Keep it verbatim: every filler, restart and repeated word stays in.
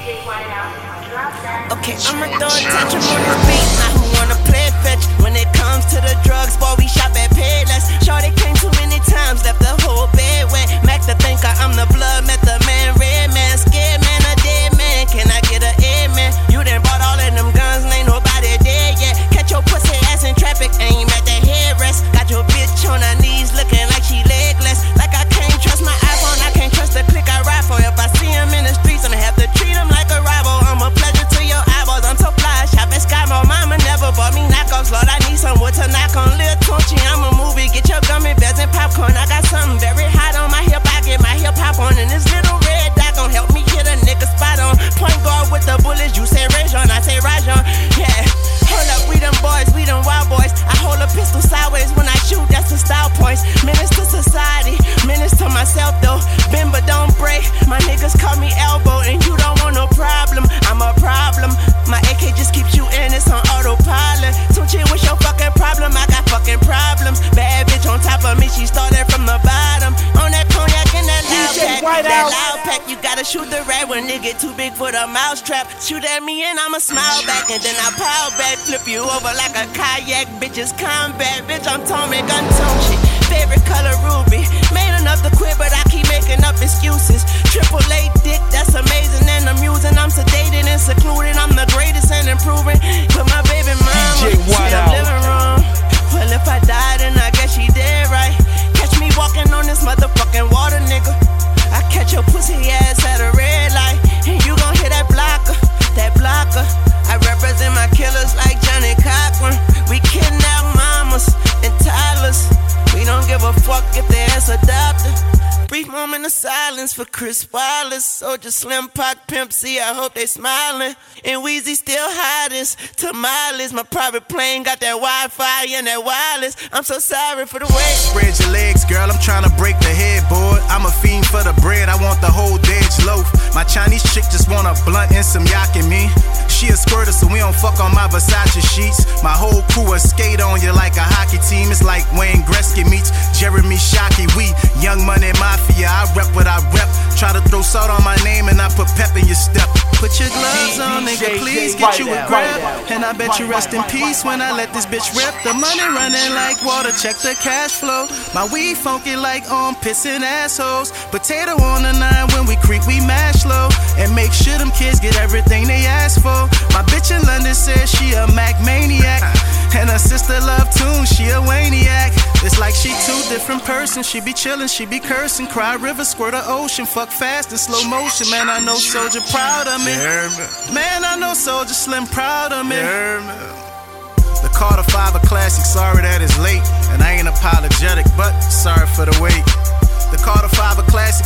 Okay, I'ma throw a tantrum on this beat. Now who wanna play fetch? When it comes to the drugs, boy, we shop at Payless. Shorty came too many times, left the whole bed wet. Mac the thinker, I'm the blood, met the man, red man, scared man, a dead man. Can I get a amen? You done bought all of them guns, and ain't nobody dead yet. Catch your pussy ass in traffic, aim at the headrest. Got your bitch on her knees, looking like she legless. Like I can't trust my iPhone, I can't trust the click I ride for. If I see him in the streets, I'ma have to treat him like a rival. I'm a pleasure to your eyeballs, I'm so fly. Shop at Skymo, mama never bought me knockoffs. Lord, I need some wood to knock on. Lil Tunchi, I'm a movie, get your gummy bears and popcorn. I got something very hot on my hip, I get my hip hop on. And this little red dot gon' help me hit a nigga spot on. Point guard with the bullets, you say Rajon, I say Rajon. Yeah, hold up, we them boys, we them wild boys. I hold a pistol sideways when I shoot, that's the style points. Menace to society, menace to myself though. Bend but don't break, my niggas call me elbow. And you don't want no problem, I'm a problem. My A K just keeps you in, it's on autopilot. Tunchi, what's your fucking problem? I got fucking problems. Bad bitch on top of me, she started from the bottom. On that cognac and that loud pack, that loud pack, you gotta shoot the rat when it get too big for the mousetrap. Shoot at me and I'ma smile back, and then I power back, flip you over like a kayak. Bitches combat, bitch, I'm Tommy Gun Tunchi. Favorite color ruby, made enough to quit, but I keep making up excuses. Triple A dick, that's amazing and amusing. I'm sedated and secluded, I'm the greatest and improving. Put my baby mama in the living room. Well, if I died, then I guess she did right. Catch me walking on this motherfucking water, nigga. I catch your pussy ass at a red light, and you gon' hear that blocker, that blocker. I represent my killers like Johnny Cochran. We kidnap mamas and toddlers. We don't give a fuck if they ass adopted. Brief moment of silence for Chris Wallace. Soldier Slim Pac Pimp C, I hope they smiling. And Weezy still hottest. Tamales, my private plane got that Wi-Fi and that wireless. I'm so sorry for the wait. Spread your legs, girl, I'm trying to break the headboard. I'm a fiend for the bread, I want the whole Dej loaf. My Chinese chick just want a blunt and some yak in me. She a squirter, so we don't fuck on my Versace sheets. My whole crew will skate on you like a hockey team. It's like Wayne Gretzky meets Jeremy Shockey. We Young Money Mafia, I rep what I rep. Try to throw salt on my name and I put pep in your step. Put your gloves on, nigga, please get you a grab. And I bet you rest in peace when I let this bitch rip. The money running like water, check the cash flow. My weed funky like on pissing assholes. Potato on the nine, when we creep, we mash low. And make sure them kids get everything they ask for. My bitch in London says she a Mac maniac. And her sister love tunes, she a Waniac. It's like she two different persons. She be chillin', she be cursing. Cry river, squirt the ocean. Fuck fast in slow motion. Man, I know Soldier proud of me. Man, I know Soldier Slim proud of me. The Carter five a classic, sorry that it's late. And I ain't apologetic, but sorry for the wait. The Carter five a classic,